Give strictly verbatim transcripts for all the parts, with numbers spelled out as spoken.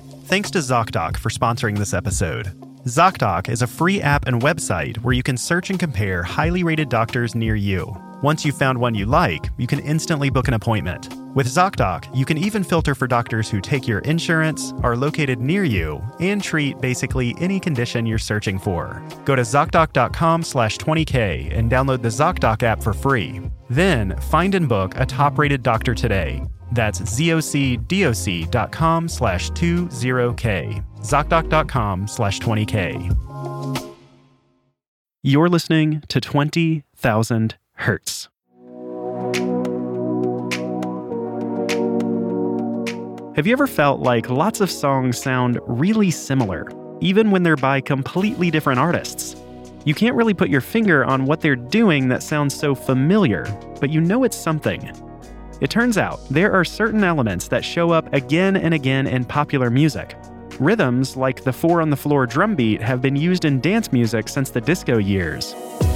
Thanks to ZocDoc for sponsoring this episode. ZocDoc is a free app and website where you can search and compare highly rated doctors near you. Once you've found one you like, you can instantly book an appointment. With ZocDoc, you can even filter for doctors who take your insurance, are located near you, and treat basically any condition you're searching for. Go to ZocDoc.com slash 20K and download the ZocDoc app for free. Then, find and book a top-rated doctor today. That's ZocDoc.com slash 20K. ZocDoc.com slash 20K. You're listening to twenty thousand Hertz. Have you ever felt like lots of songs sound really similar, even when they're by completely different artists? You can't really put your finger on what they're doing that sounds so familiar, but you know it's something. It turns out there are certain elements that show up again and again in popular music. Rhythms like the four-on-the-floor drum beat have been used in dance music since the disco years.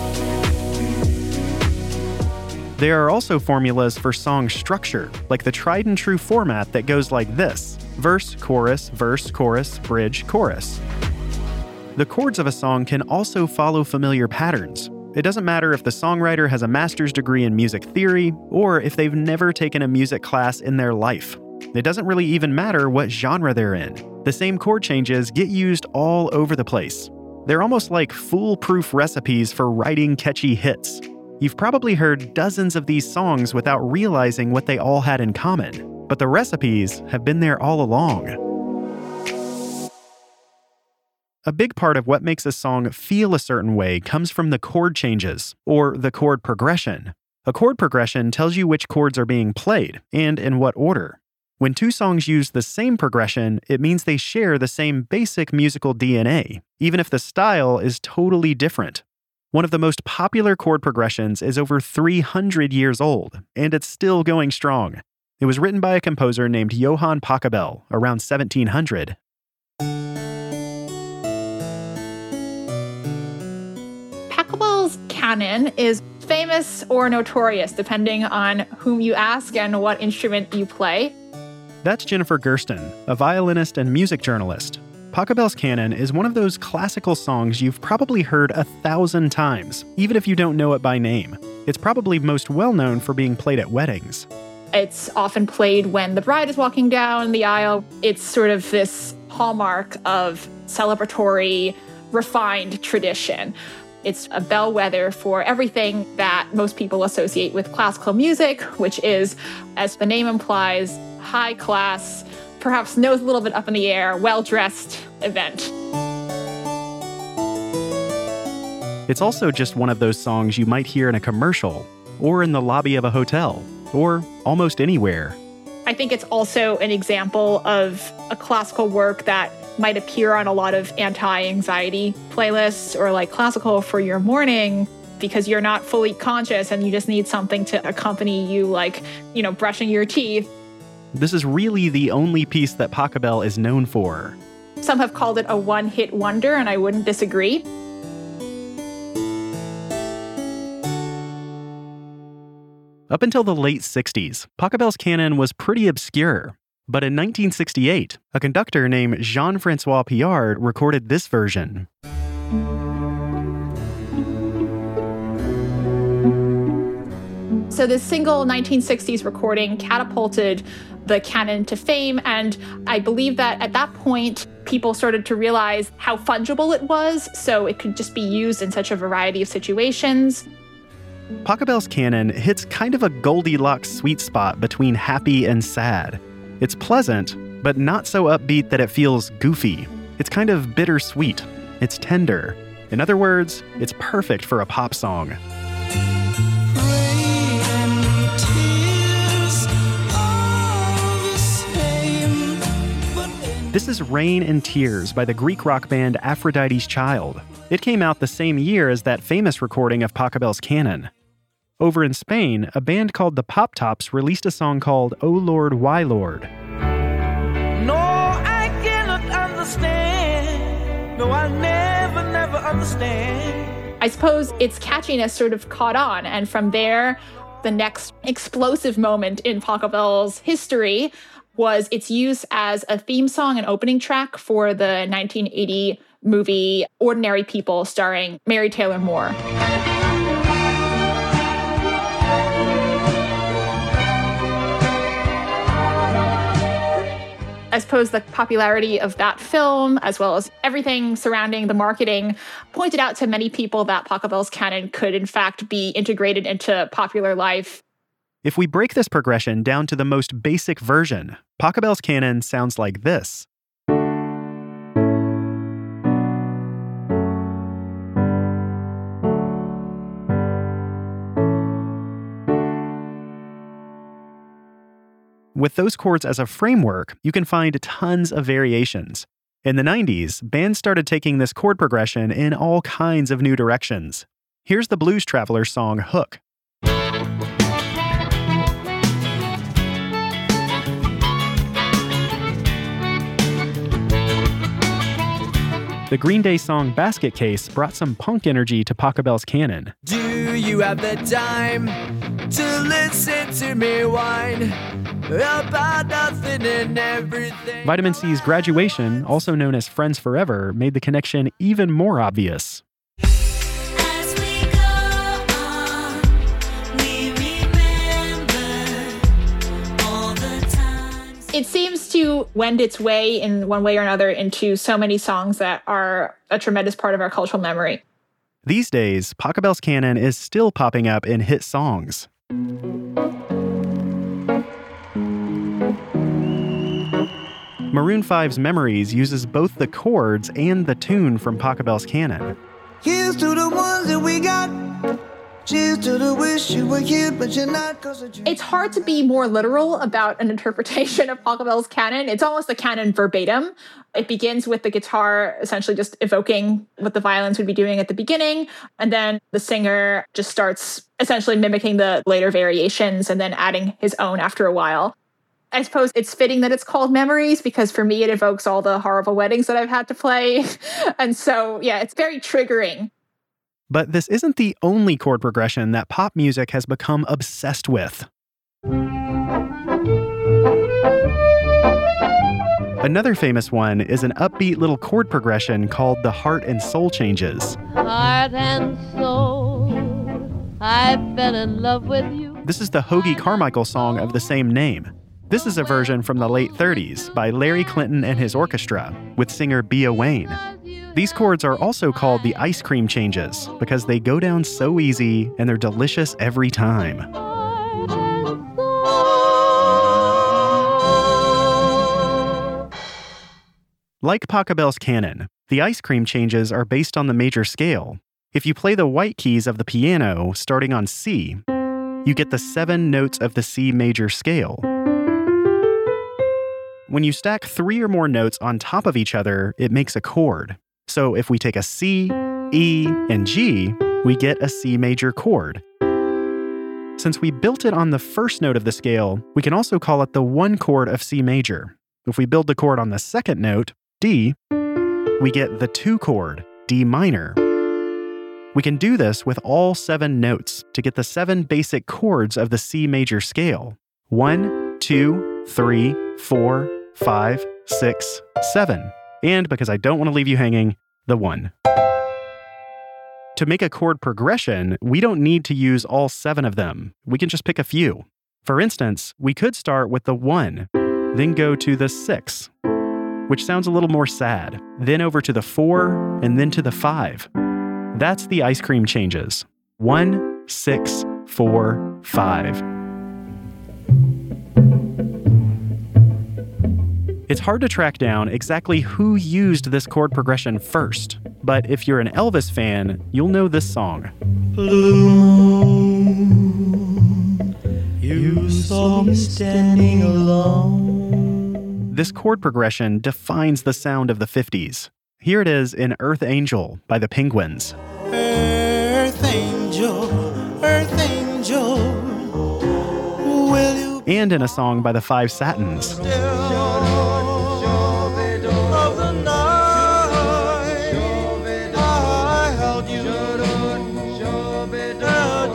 There are also formulas for song structure, like the tried-and-true format that goes like this: verse, chorus, verse, chorus, bridge, chorus. The chords of a song can also follow familiar patterns. It doesn't matter if the songwriter has a master's degree in music theory or if they've never taken a music class in their life. It doesn't really even matter what genre they're in. The same chord changes get used all over the place. They're almost like foolproof recipes for writing catchy hits. You've probably heard dozens of these songs without realizing what they all had in common, but the recipes have been there all along. A big part of what makes a song feel a certain way comes from the chord changes, or the chord progression. A chord progression tells you which chords are being played, and in what order. When two songs use the same progression, it means they share the same basic musical D N A, even if the style is totally different. One of the most popular chord progressions is over three hundred years old, and it's still going strong. It was written by a composer named Johann Pachelbel around seventeen hundred. Pachelbel's canon is famous or notorious, depending on whom you ask and what instrument you play. That's Jennifer Gersten, a violinist and music journalist. Pachelbel's Canon is one of those classical songs you've probably heard a thousand times, even if you don't know it by name. It's probably most well known for being played at weddings. It's often played when the bride is walking down the aisle. It's sort of this hallmark of celebratory, refined tradition. It's a bellwether for everything that most people associate with classical music, which is, as the name implies, high class, perhaps nose a little bit up in the air, well-dressed event. It's also just one of those songs you might hear in a commercial, or in the lobby of a hotel, or almost anywhere. I think it's also an example of a classical work that might appear on a lot of anti-anxiety playlists, or like classical for your morning, because you're not fully conscious and you just need something to accompany you, like, you know, brushing your teeth. This is really the only piece that Pachelbel is known for. Some have called it a one-hit wonder, and I wouldn't disagree. Up until the late sixties, Pachelbel's canon was pretty obscure. But in nineteen sixty-eight, a conductor named Jean-François Piard recorded this version. So this single nineteen sixties recording catapulted the canon to fame, and I believe that at that point, people started to realize how fungible it was, so it could just be used in such a variety of situations. Pachelbel's canon hits kind of a Goldilocks sweet spot between happy and sad. It's pleasant, but not so upbeat that it feels goofy. It's kind of bittersweet. It's tender. In other words, it's perfect for a pop song. This is Rain and Tears by the Greek rock band Aphrodite's Child. It came out the same year as that famous recording of Pachelbel's canon. Over in Spain, a band called the Pop Tops released a song called Oh Lord, Why Lord. No, I cannot understand. No, I'll never, never understand. I suppose its catchiness sort of caught on, and from there, the next explosive moment in Pachelbel's history was its use as a theme song and opening track for the nineteen eighty movie Ordinary People, starring Mary Taylor Moore. I suppose the popularity of that film, as well as everything surrounding the marketing, pointed out to many people that Pachelbel's canon could, in fact, be integrated into popular life. If we break this progression down to the most basic version, Pachelbel's canon sounds like this. With those chords as a framework, you can find tons of variations. In the nineties, bands started taking this chord progression in all kinds of new directions. Here's the Blues Traveler song Hook. The Green Day song Basket Case brought some punk energy to Pachelbel's canon. Do you have the time to listen to me whine about nothing and everything? Vitamin C's Graduation, also known as Friends Forever, made the connection even more obvious. As we go on, we remember all the times. It seems to wend its way in one way or another into so many songs that are a tremendous part of our cultural memory. These days, Pachelbel's canon is still popping up in hit songs. Maroon five's Memories uses both the chords and the tune from Pachelbel's canon. Here's to the ones that we got. Cheers to the wish you were here, but you're not. Cause of It's hard to be more literal about an interpretation of Pachelbel's canon. It's almost a canon verbatim. It begins with the guitar essentially just evoking what the violins would be doing at the beginning, and then the singer just starts essentially mimicking the later variations and then adding his own after a while. I suppose it's fitting that it's called Memories because for me it evokes all the horrible weddings that I've had to play. And so, yeah, it's very triggering. But this isn't the only chord progression that pop music has become obsessed with. Another famous one is an upbeat little chord progression called the Heart and Soul Changes. Heart and soul, I fell in love with you. This is the Hoagie Carmichael song of the same name. This is a version from the late thirties by Larry Clinton and his orchestra, with singer Bea Wain. These chords are also called the ice cream changes because they go down so easy and they're delicious every time. Like Pachelbel's canon, the ice cream changes are based on the major scale. If you play the white keys of the piano starting on C, you get the seven notes of the C major scale. When you stack three or more notes on top of each other, it makes a chord. So if we take a C, E, and G, we get a C major chord. Since we built it on the first note of the scale, we can also call it the one chord of C major. If we build the chord on the second note, D, we get the two chord, D minor. We can do this with all seven notes to get the seven basic chords of the C major scale. One, two, three, four, five, six, seven. And because I don't want to leave you hanging, the one. To make a chord progression, we don't need to use all seven of them. We can just pick a few. For instance, we could start with the one, then go to the six, which sounds a little more sad, then over to the four, and then to the five. That's the ice cream changes. One, six, four, five. It's hard to track down exactly who used this chord progression first, but if you're an Elvis fan, you'll know this song. Blue moon, you saw me standing alone. This chord progression defines the sound of the fifties. Here it is in Earth Angel by the Penguins. Earth angel, earth angel, will you And in a song by the Five Satins.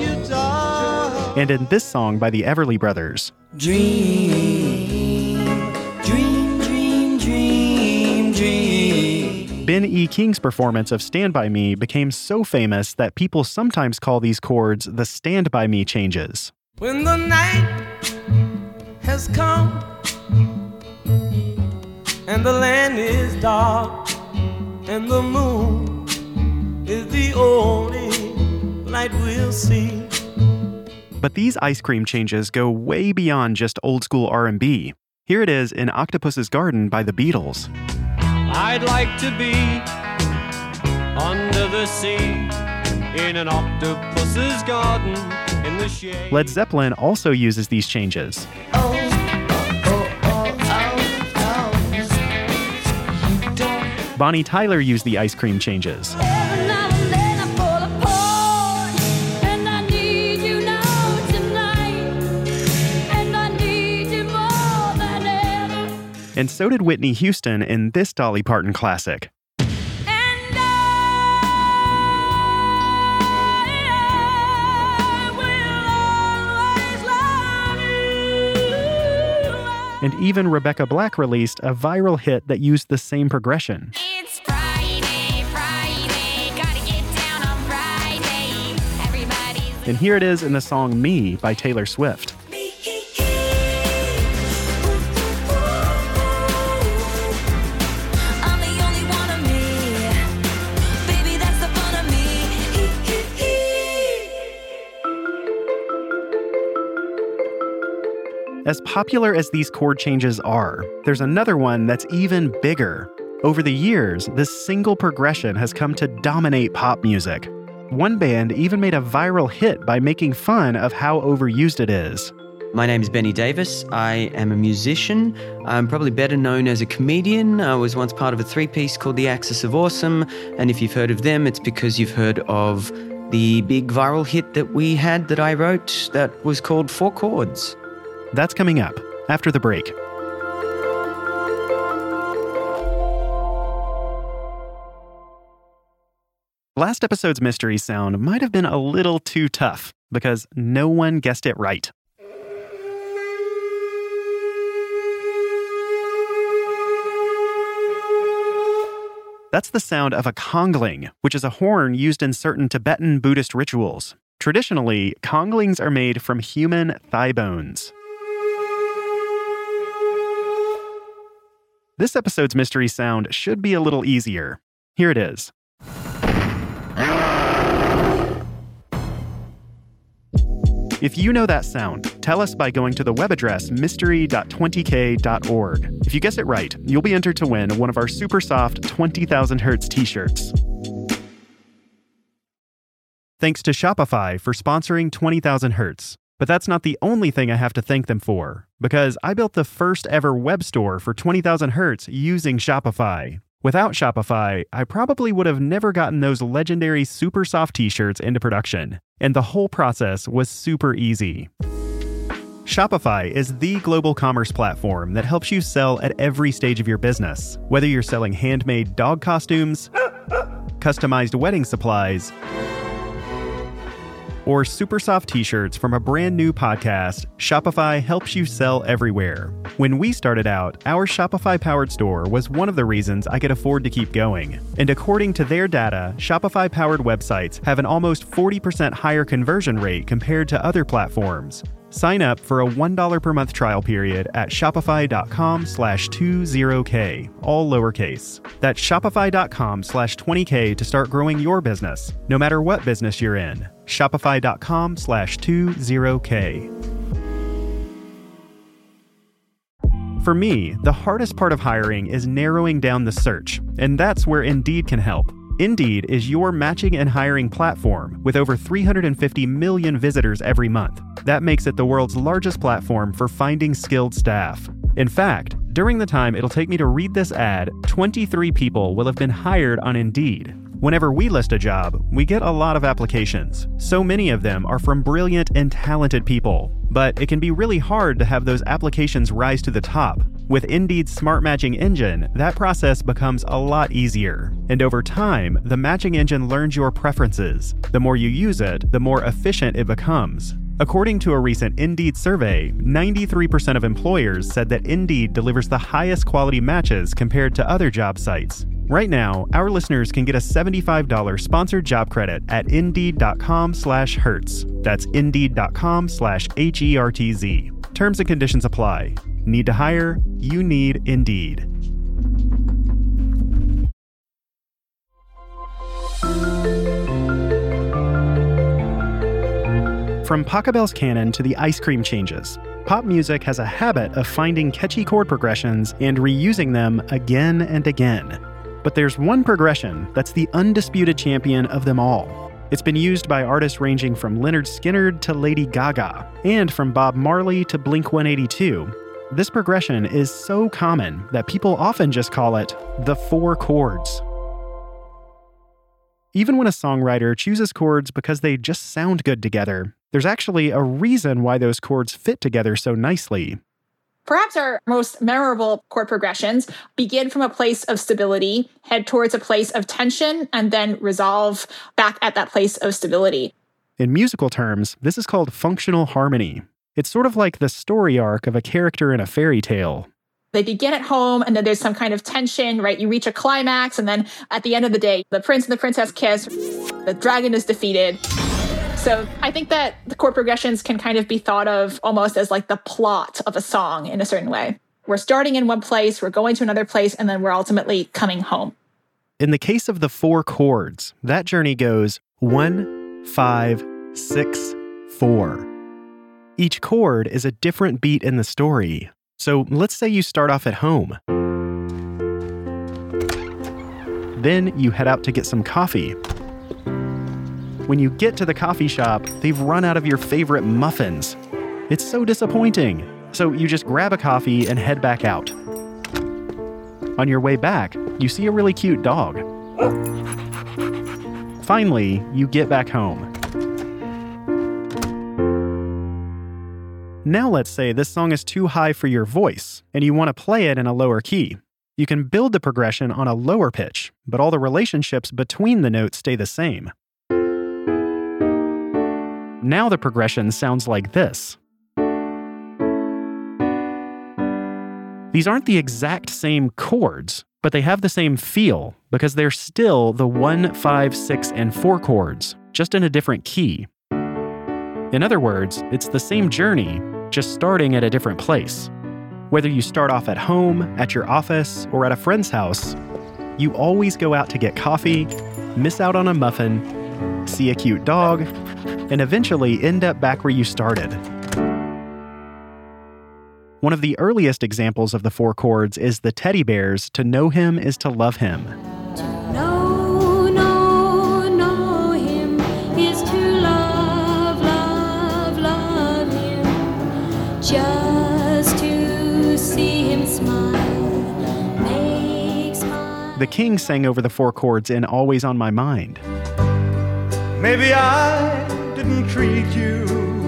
And in this song by the Everly Brothers. dream Ben E. King's performance of Stand By Me became so famous that people sometimes call these chords the Stand By Me changes. When the night has come and the land is dark and the moon is the only light we'll see. But these ice cream changes go way beyond just old school R and B. Here it is in Octopus's Garden by the Beatles. I'd like to be under the sea in an octopus's garden in the shade. Led Zeppelin also uses these changes. Oh, oh, oh, oh, oh. Bonnie Tyler used the ice cream changes. And so did Whitney Houston in this Dolly Parton classic. And I will always love you. And even Rebecca Black released a viral hit that used the same progression. It's Friday, Friday, gotta get down on Friday. Everybody's And here it is in the song Me by Taylor Swift. As popular as these chord changes are, there's another one that's even bigger. Over the years, this single progression has come to dominate pop music. One band even made a viral hit by making fun of how overused it is. My name is Benny Davis. I am a musician. I'm probably better known as a comedian. I was once part of a three-piece called The Axis of Awesome, and if you've heard of them, it's because you've heard of the big viral hit that we had that I wrote that was called Four Chords. That's coming up after the break. Last episode's mystery sound might have been a little too tough because no one guessed it right. That's the sound of a congling, which is a horn used in certain Tibetan Buddhist rituals. Traditionally, conglings are made from human thigh bones. This episode's mystery sound should be a little easier. Here it is. If you know that sound, tell us by going to the web address mystery dot twenty k dot org. If you guess it right, you'll be entered to win one of our super soft twenty thousand hertz t-shirts. Thanks to Shopify for sponsoring twenty thousand hertz. But that's not the only thing I have to thank them for, because I built the first ever web store for twenty thousand hertz using Shopify. Without Shopify, I probably would have never gotten those legendary super soft t-shirts into production, and the whole process was super easy. Shopify is the global commerce platform that helps you sell at every stage of your business, whether you're selling handmade dog costumes, customized wedding supplies, or super soft t-shirts from a brand new podcast. Shopify helps you sell everywhere. When we started out, our Shopify-powered store was one of the reasons I could afford to keep going. And according to their data, Shopify-powered websites have an almost forty percent higher conversion rate compared to other platforms. Sign up for a one dollar per month trial period at shopify.com slash 20k, all lowercase. That's shopify.com slash 20k to start growing your business, no matter what business you're in. Shopify.com slash 20k. For me, the hardest part of hiring is narrowing down the search, and that's where Indeed can help. Indeed is your matching and hiring platform with over three hundred fifty million visitors every month. That makes it the world's largest platform for finding skilled staff. In fact, during the time it'll take me to read this ad, twenty-three people will have been hired on Indeed. Whenever we list a job, we get a lot of applications. So many of them are from brilliant and talented people. But it can be really hard to have those applications rise to the top. With Indeed's Smart Matching Engine, that process becomes a lot easier. And over time, the matching engine learns your preferences. The more you use it, the more efficient it becomes. According to a recent Indeed survey, ninety-three percent of employers said that Indeed delivers the highest quality matches compared to other job sites. Right now, our listeners can get a seventy-five dollars sponsored job credit at indeed.com slash hertz. That's indeed.com slash H E R T Z. Terms and conditions apply. Need to hire? You need Indeed. From Pachelbel's canon to the ice cream changes, pop music has a habit of finding catchy chord progressions and reusing them again and again. But there's one progression that's the undisputed champion of them all. It's been used by artists ranging from Lynyrd Skynyrd to Lady Gaga, and from Bob Marley to Blink one eighty-two. This progression is so common that people often just call it the four chords. Even when a songwriter chooses chords because they just sound good together, there's actually a reason why those chords fit together so nicely. Perhaps our most memorable chord progressions begin from a place of stability, head towards a place of tension, and then resolve back at that place of stability. In musical terms, this is called functional harmony. It's sort of like the story arc of a character in a fairy tale. They begin at home, and then there's some kind of tension, right? You reach a climax, and then at the end of the day, the prince and the princess kiss, the dragon is defeated. So I think that the chord progressions can kind of be thought of almost as like the plot of a song in a certain way. We're starting in one place, we're going to another place, and then we're ultimately coming home. In the case of the four chords, that journey goes one, five, six, four. Each chord is a different beat in the story. So let's say you start off at home. Then you head out to get some coffee. When you get to the coffee shop, they've run out of your favorite muffins. It's so disappointing. So you just grab a coffee and head back out. On your way back, you see a really cute dog. Finally, you get back home. Now let's say this song is too high for your voice, and you want to play it in a lower key. You can build the progression on a lower pitch, but all the relationships between the notes stay the same. Now the progression sounds like this. These aren't the exact same chords, but they have the same feel because they're still the one, five, six, and four chords, just in a different key. In other words, it's the same journey, just starting at a different place. Whether you start off at home, at your office, or at a friend's house, you always go out to get coffee, miss out on a muffin, see a cute dog, and eventually end up back where you started. One of the earliest examples of the four chords is the Teddy Bears' "To Know Him Is to Love Him." No, no, know him is to love, love, love him. Just to see him smile makes my... The King sang over the four chords in Always on My Mind. Maybe I didn't treat you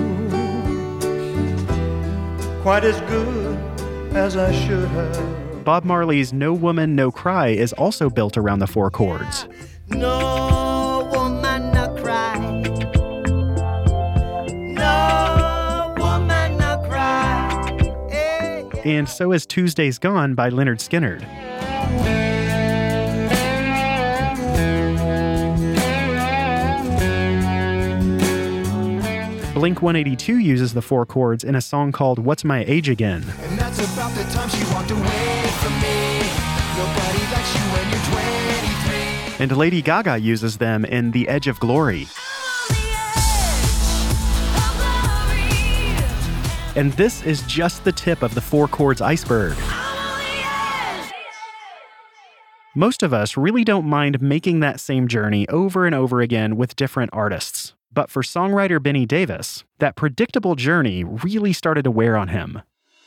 quite as good as I should have. Bob Marley's No Woman, No Cry is also built around the four chords. No woman, no cry. No woman, no cry. Hey, yeah. And so is Tuesday's Gone by Lynyrd Skynyrd. Blink one eighty-two uses the four chords in a song called What's My Age Again. And that's about the time she walked away from me. Nobody likes you when you're twenty-three. And Lady Gaga uses them in The Edge of Glory. And this is just the tip of the four chords iceberg. Most of us really don't mind making that same journey over and over again with different artists. But for songwriter Benny Davis, that predictable journey really started to wear on him.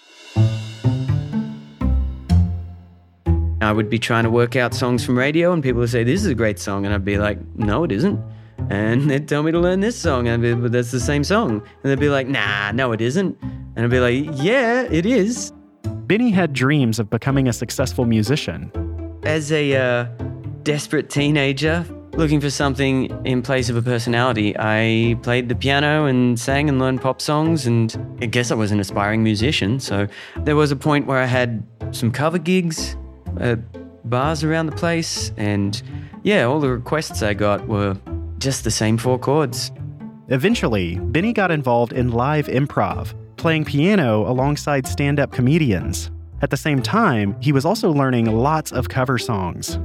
I would be trying to work out songs from radio and people would say, this is a great song. And I'd be like, no, it isn't. And they'd tell me to learn this song. And I'd be, but that's the same song. And they'd be like, nah, no, it isn't. And I'd be like, yeah, it is. Benny had dreams of becoming a successful musician. As a uh, desperate teenager, looking for something in place of a personality, I played the piano and sang and learned pop songs, and I guess I was an aspiring musician. So there was a point where I had some cover gigs, a bars around the place. And yeah, all the requests I got were just the same four chords. Eventually, Benny got involved in live improv, playing piano alongside stand-up comedians. At the same time, he was also learning lots of cover songs.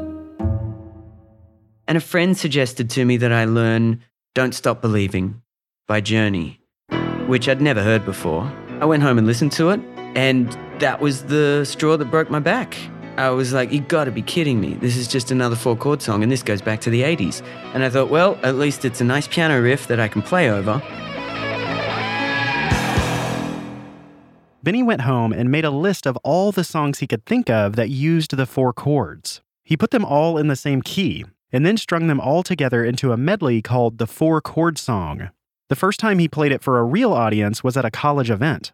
And a friend suggested to me that I learn Don't Stop Believing by Journey, which I'd never heard before. I went home and listened to it, and that was the straw that broke my back. I was like, you gotta be kidding me. This is just another four-chord song, and this goes back to the eighties. And I thought, well, at least it's a nice piano riff that I can play over. Benny went home and made a list of all the songs he could think of that used the four chords. He put them all in the same key, and then strung them all together into a medley called the Four Chord Song. The first time he played it for a real audience was at a college event.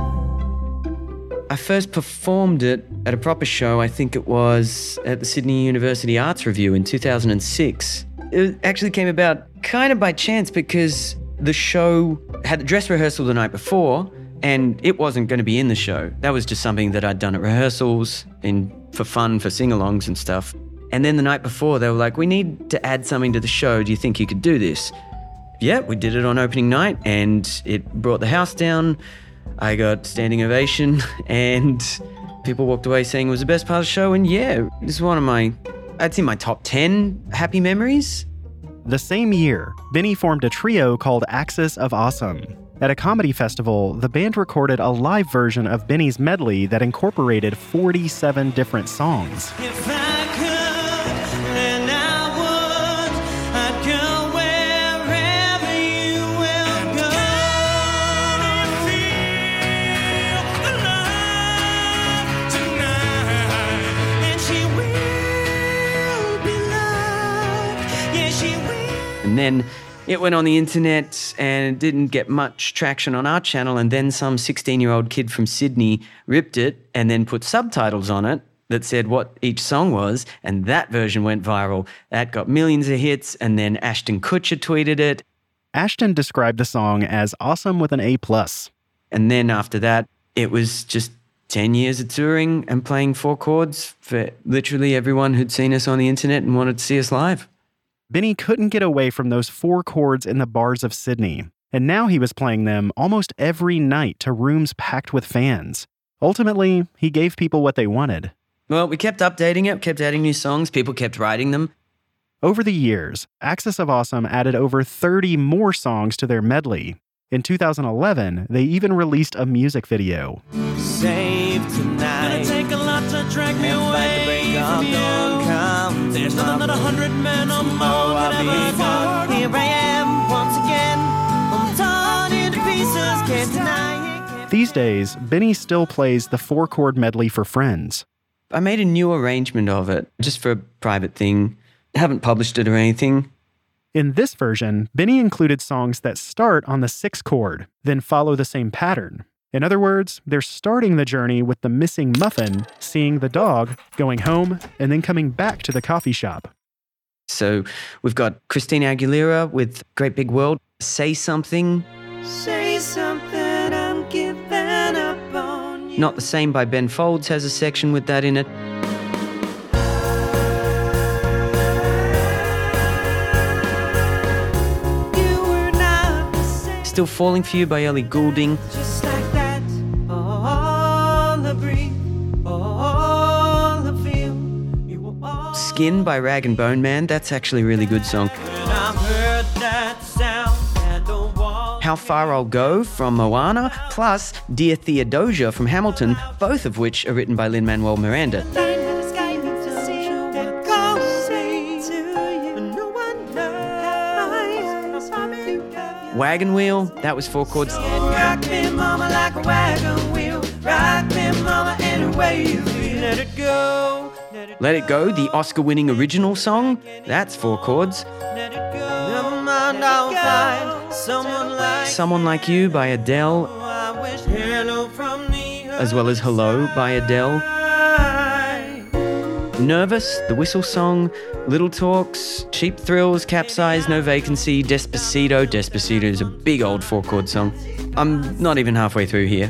I first performed it at a proper show, I think it was at the Sydney University Arts Review in two thousand six. It actually came about kind of by chance because the show had the dress rehearsal the night before, and it wasn't going to be in the show. That was just something that I'd done at rehearsals and for fun, for sing-alongs and stuff. And then the night before, they were like, we need to add something to the show. Do you think you could do this? Yeah, we did it on opening night, and it brought the house down. I got standing ovation, and people walked away saying it was the best part of the show. And yeah, this is one of my, I'd say my top ten happy memories. The same year, Benny formed a trio called Axis of Awesome. At a comedy festival, the band recorded a live version of Benny's medley that incorporated forty-seven different songs. If I could, then I would. I'd go wherever you will go. And feel alive tonight. And she will be loved. Yeah, she will. And then it went on the internet and it didn't get much traction on our channel, and then some sixteen-year-old kid from Sydney ripped it and then put subtitles on it that said what each song was, and that version went viral. That got millions of hits, and then Ashton Kutcher tweeted it. Ashton described the song as awesome with an A plus. And then after that, it was just ten years of touring and playing four chords for literally everyone who'd seen us on the internet and wanted to see us live. Benny couldn't get away from those four chords in the bars of Sydney, and now he was playing them almost every night to rooms packed with fans. Ultimately, he gave people what they wanted. Well, we kept updating it, kept adding new songs, people kept writing them. Over the years, Axis of Awesome added over thirty more songs to their medley. In two thousand eleven, they even released a music video. Save tonight. Gonna take a lot to drag me away from you. Come There's nothing that a hundred men or more could ever fall. Here I am once again. I'm torn into pieces. Can't deny it. Can't These days, Benny still plays the four-chord medley for friends. I made a new arrangement of it, just for a private thing. I haven't published it or anything. In this version, Benny included songs that start on the sixth chord, then follow the same pattern. In other words, they're starting the journey with the missing muffin, seeing the dog, going home, and then coming back to the coffee shop. So we've got Christina Aguilera with Great Big World, Say Something. Say something, I'm giving up on you. Not the Same by Ben Folds has a section with that in it. You were not the same. Still Falling For You by Ellie Goulding. Just like that, all the breathe, all the feel. You were all Skin by Rag and Bone Man, that's actually a really good song. when I heard that sound at the wall. How Far I'll Go from Moana, plus Dear Theodosia from Hamilton, both of which are written by Lin-Manuel Miranda. Wagon Wheel, that was four chords. Rock me, mama, like a wagon wheel. Rock me, mama, any way you feel. Let it go. Let it Let It Go, the Oscar-winning original song, that's four chords. Let it go. Never mind, I'll find someone like Someone Like You by Adele, I wish. Hello from the as well as Hello by Adele. other Nervous, The Whistle Song, Little Talks, Cheap Thrills, Capsize, No Vacancy, Despacito. Despacito is a big old four-chord song. I'm not even halfway through here.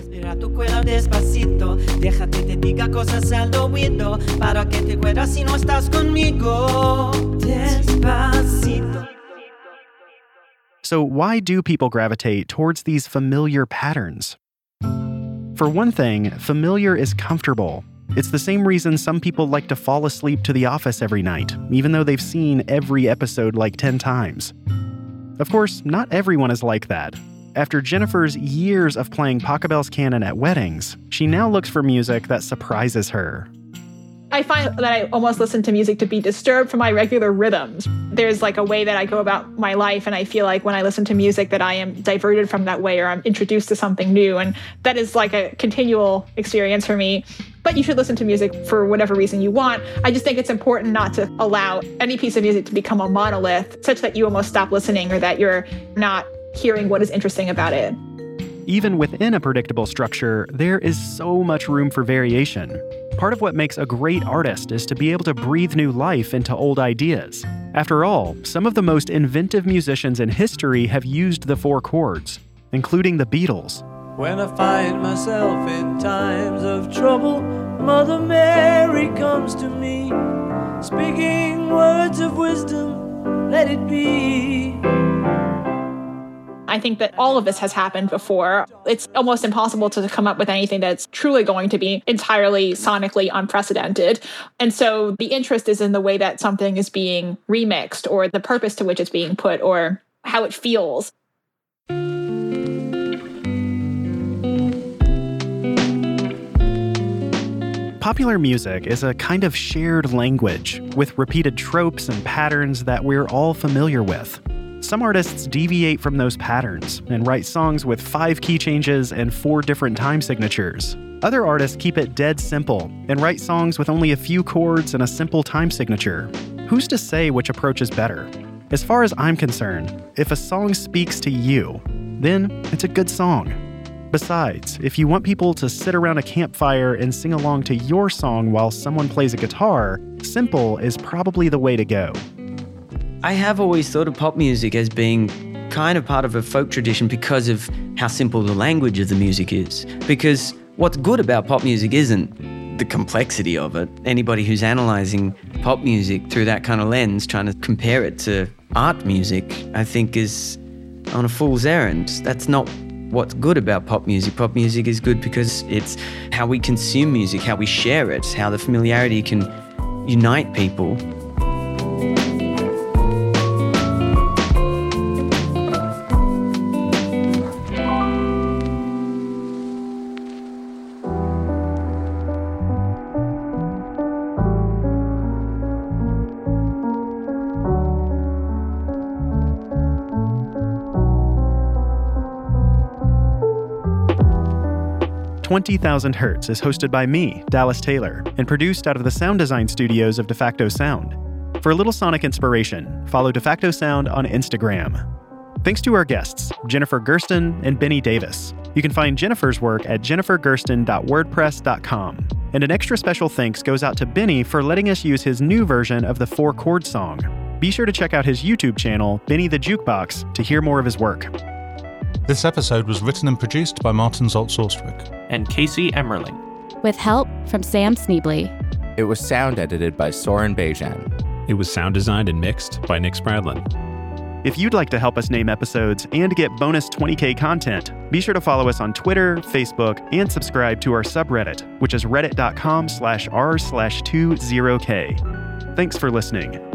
So why do people gravitate towards these familiar patterns? For one thing, familiar is comfortable. It's the same reason some people like to fall asleep to The Office every night, even though they've seen every episode like ten times. Of course, not everyone is like that. After Jennifer's years of playing Pachelbel's canon at weddings, she now looks for music that surprises her. I find that I almost listen to music to be disturbed from my regular rhythms. There's like a way that I go about my life, and I feel like when I listen to music that I am diverted from that way, or I'm introduced to something new, and that is like a continual experience for me. But you should listen to music for whatever reason you want. I just think it's important not to allow any piece of music to become a monolith, such that you almost stop listening or that you're not hearing what is interesting about it. Even within a predictable structure, there is so much room for variation. Part of what makes a great artist is to be able to breathe new life into old ideas. After all, some of the most inventive musicians in history have used the four chords, including the Beatles. When I find myself in times of trouble, Mother Mary comes to me, speaking words of wisdom, let it be. I think that all of this has happened before. It's almost impossible to come up with anything that's truly going to be entirely sonically unprecedented. And so the interest is in the way that something is being remixed, or the purpose to which it's being put, or how it feels. Popular music is a kind of shared language with repeated tropes and patterns that we're all familiar with. Some artists deviate from those patterns and write songs with five key changes and four different time signatures. Other artists keep it dead simple and write songs with only a few chords and a simple time signature. Who's to say which approach is better? As far as I'm concerned, if a song speaks to you, then it's a good song. Besides, if you want people to sit around a campfire and sing along to your song while someone plays a guitar, simple is probably the way to go. I have always thought of pop music as being kind of part of a folk tradition because of how simple the language of the music is. Because what's good about pop music isn't the complexity of it. Anybody who's analysing pop music through that kind of lens, trying to compare it to art music, I think is on a fool's errand. That's not what's good about pop music. Pop music is good because it's how we consume music, how we share it, how the familiarity can unite people. twenty thousand Hertz is hosted by me, Dallas Taylor, and produced out of the sound design studios of DeFacto Sound. For a little sonic inspiration, follow DeFacto Sound on Instagram. Thanks to our guests, Jennifer Gersten and Benny Davis. You can find Jennifer's work at jennifer gersten dot wordpress dot com. And an extra special thanks goes out to Benny for letting us use his new version of the four-chord song. Be sure to check out his YouTube channel, Benny the Jukebox, to hear more of his work. This episode was written and produced by Martin Zoltz-Orstwick and Casey Emmerling, with help from Sam Sneebly. It was sound edited by Soren Bejan. It was sound designed and mixed by Nick Spradlin. If you'd like to help us name episodes and get bonus twenty K content, be sure to follow us on Twitter, Facebook, and subscribe to our subreddit, which is reddit dot com slash r slash two zero K. Thanks for listening.